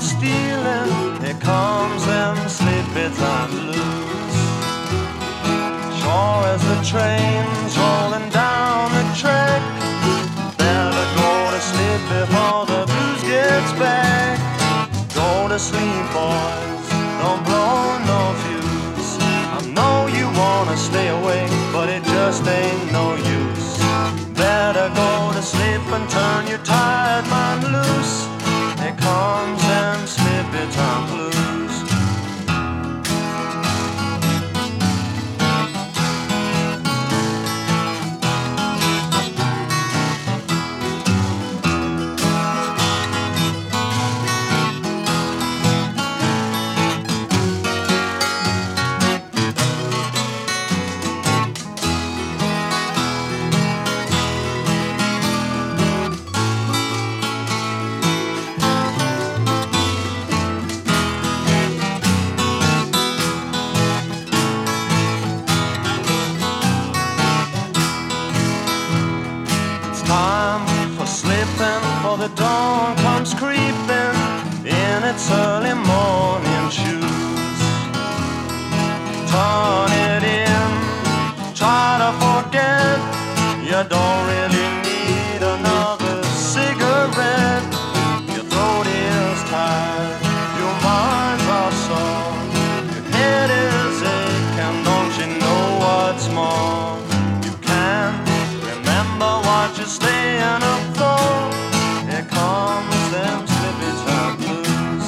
stealing, here comes them sleepy time blues. Sure as the train's rolling down the track, better go to sleep before the blues gets back. Go to sleep, boys, don't blow no fuse. I know you wanna stay awake, but it just ain't no use. Better go to sleep and turn your tired mind loose. Here comes them sleepy time blues. Time for sleeping, for the dawn comes creeping in its early morning shoes. Turn it in, try to forget. You don't really need another cigarette. Your throat is tired, your mind's are sore, your head is aching, don't you know what's more? What you're staying up for? Here comes them sleepy time blues.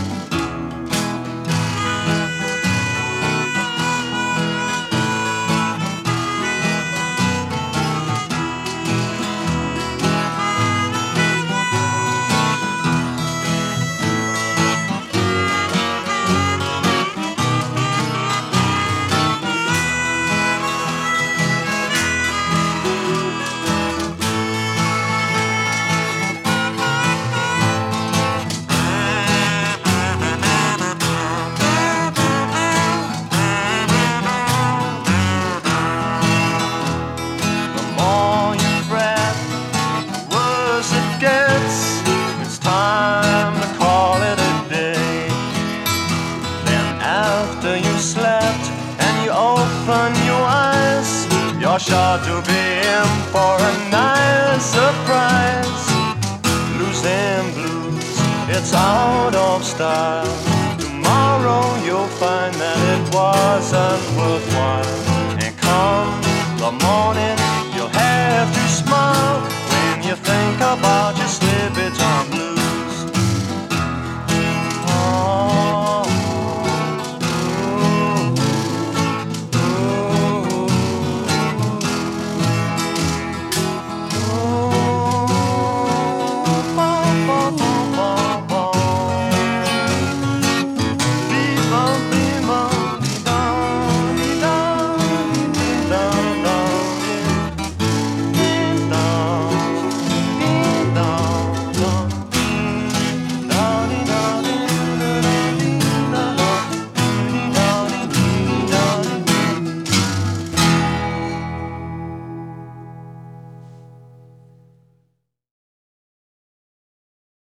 It's time to call it a day. Then after you slept and you open your eyes, you're sure to be in for a nice surprise. Lose them blues, it's out of style. Tomorrow you'll find that it wasn't